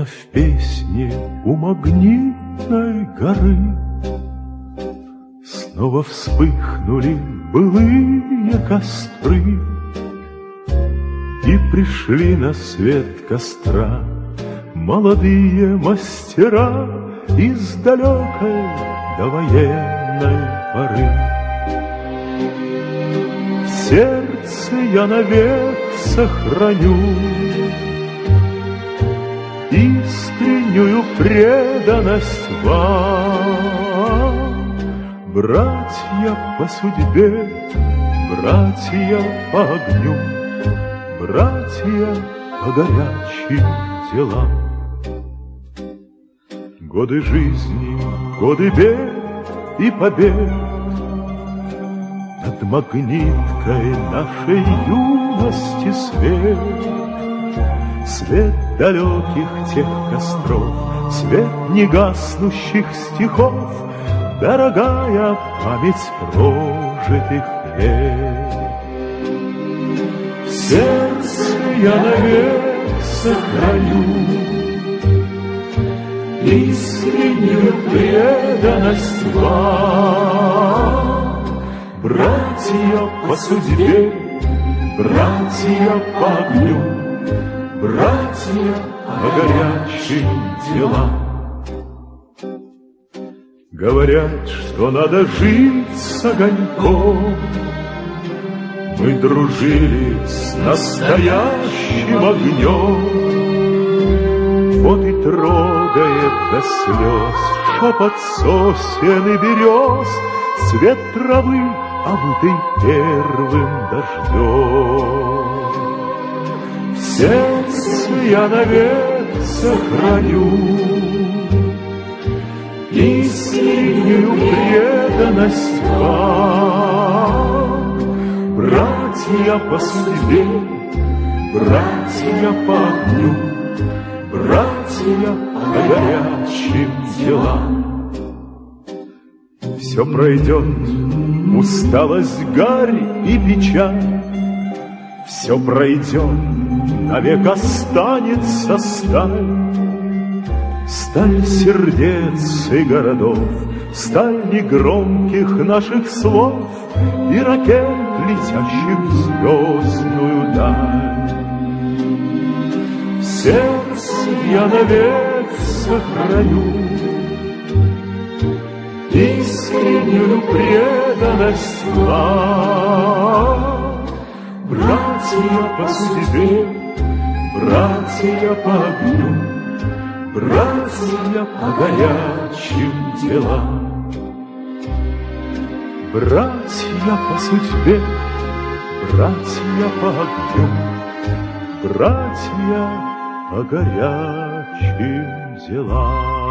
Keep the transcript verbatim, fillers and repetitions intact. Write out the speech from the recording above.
в песне у магнитной горы снова вспыхнули былые костры, и пришли на свет костра молодые мастера из далекой довоенной поры. В сердце я навек сохраню искреннюю преданность вам, братья по судьбе, братья по огню, братья по горячим делам. Годы жизни, годы бед и побед, над магниткой нашей юности свет, свет далеких тех костров, свет негаснущих стихов, дорогая память прожитых лет. В сердце я навек сохраню искреннюю преданность вам, братья по судьбе, братья по огню, братья по горячим делам. Говорят, что надо жить с огоньком. Мы дружили с настоящим огнем. Вот и трогает до слез шепот сосен и берез, цвет травы, омытый первым дождем. В сердце я навек сохраню искреннюю преданность вам, братья по судьбе, братья по огню, братья по горячим делам. Все пройдет, усталость, гарь и печаль, все пройдет, навек останется сталь. Сталь сердец и городов, сталь негромких наших слов и ракет, летящих в звездную даль. В сердце я навек сохраню искреннюю преданность вам, братья по судьбе, братья по огню, братья по горячим делам. Братья по судьбе, братья по огню, братья по горячим делам.